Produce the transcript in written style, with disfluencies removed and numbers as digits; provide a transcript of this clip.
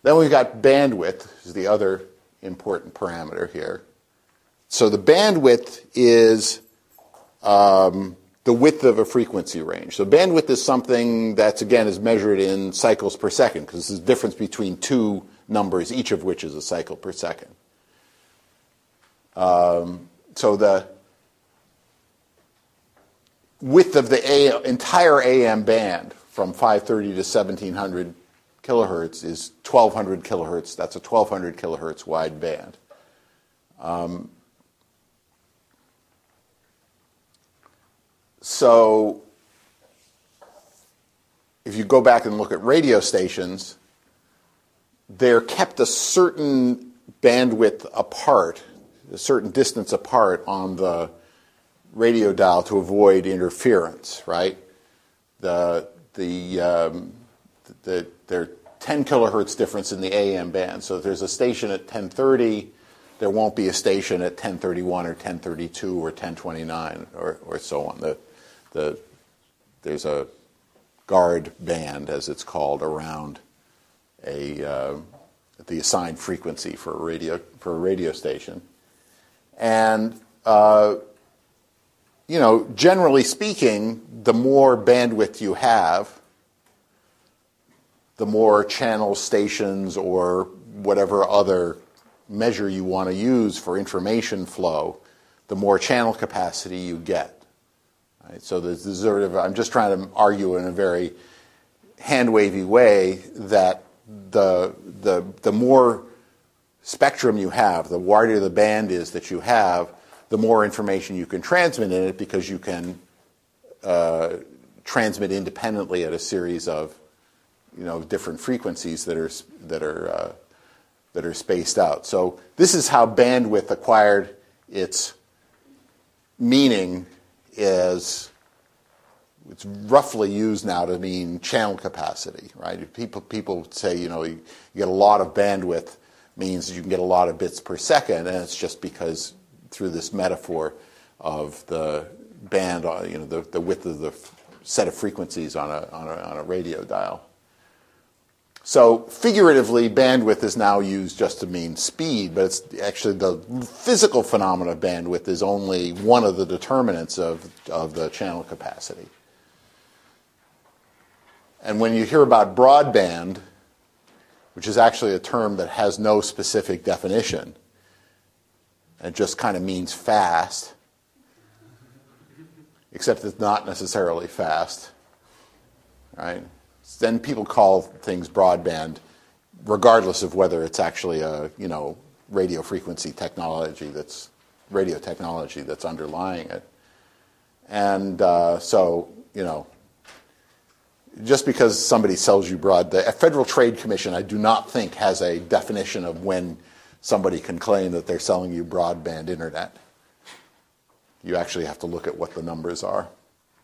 Then we've got bandwidth, is the other important parameter here. So the bandwidth is the width of a frequency range. So bandwidth is something that's, again, is measured in cycles per second, because there's a difference between two numbers, each of which is a cycle per second. So the width of the entire AM band from 530 to 1700 kilohertz is 1200 kilohertz. That's a 1200 kilohertz wide band. So if you go back and look at radio stations, they're kept a certain bandwidth apart, a certain distance apart on the radio dial to avoid interference, right? There are 10 kilohertz difference in the AM band. So if there's a station at 1030, there won't be a station at 1031 or 1032 or 1029 or so on. There's a guard band, as it's called, around the assigned frequency for a radio station. And generally speaking, the more bandwidth you have, the more channel stations or whatever other measure you want to use for information flow, the more channel capacity you get. Right? So there's sort of, I'm just trying to argue in a very hand-wavy way that the more spectrum you have, the wider the band is that you have, the more information you can transmit in it, because you can transmit independently at a series of different frequencies that are spaced out. So this is how bandwidth acquired its meaning. It's roughly used now to mean channel capacity, right? People say you get a lot of bandwidth means you can get a lot of bits per second, and it's just because through this metaphor of the band, the width of the set of frequencies on a radio dial. So figuratively, bandwidth is now used just to mean speed, but it's actually the physical phenomena of bandwidth is only one of the determinants of the channel capacity. And when you hear about broadband, which is actually a term that has no specific definition, it just kind of means fast, except it's not necessarily fast, right? Then people call things broadband, regardless of whether it's actually a radio frequency technology that's underlying it. And just because somebody sells you the Federal Trade Commission, I do not think has a definition of when somebody can claim that they're selling you broadband internet. You actually have to look at what the numbers are.